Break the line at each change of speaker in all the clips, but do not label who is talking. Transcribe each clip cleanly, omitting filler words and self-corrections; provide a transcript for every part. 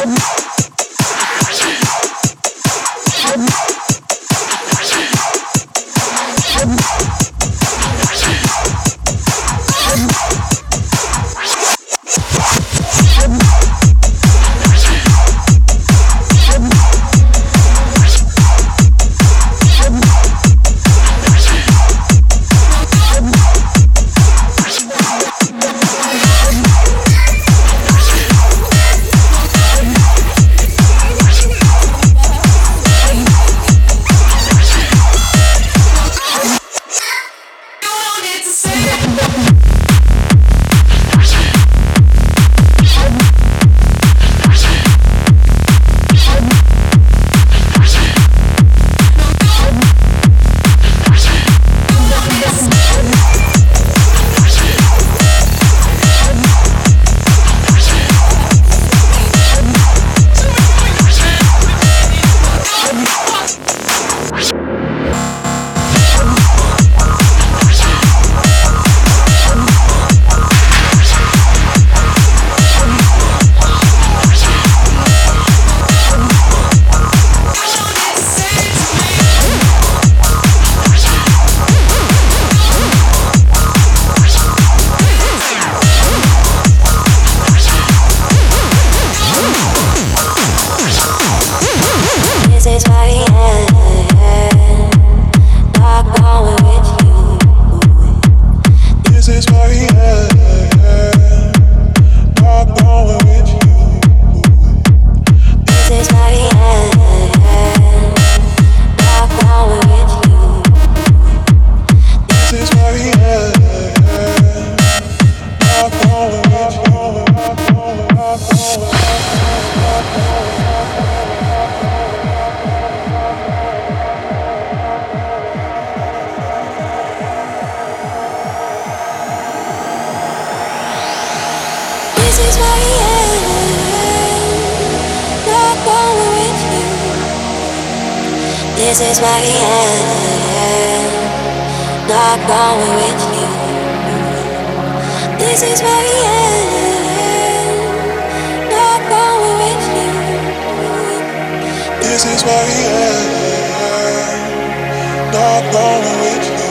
This is my end, not going with you. This is my end, not going with you. This is my end, not going with you.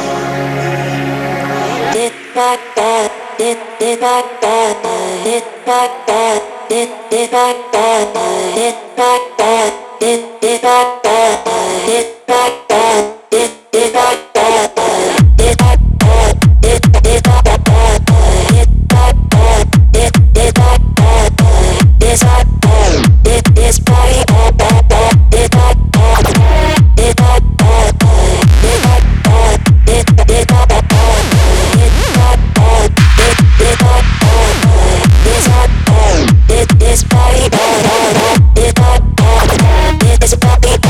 Did my bad, did my bad, did my bad, did my bad, did my bad, did my bad. Did my bad, did my bad, did my bad, did my bad, did my bad, did my bad, did my bad, this my bad, did this body bad, did my bad, did my bad, did my bad, did my bad, did my bad, did my bad, this my bad, did this body bad, did my bad, did this body bad.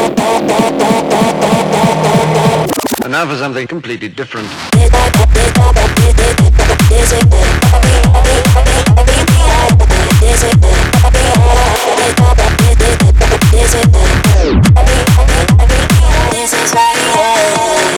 And now for something completely different.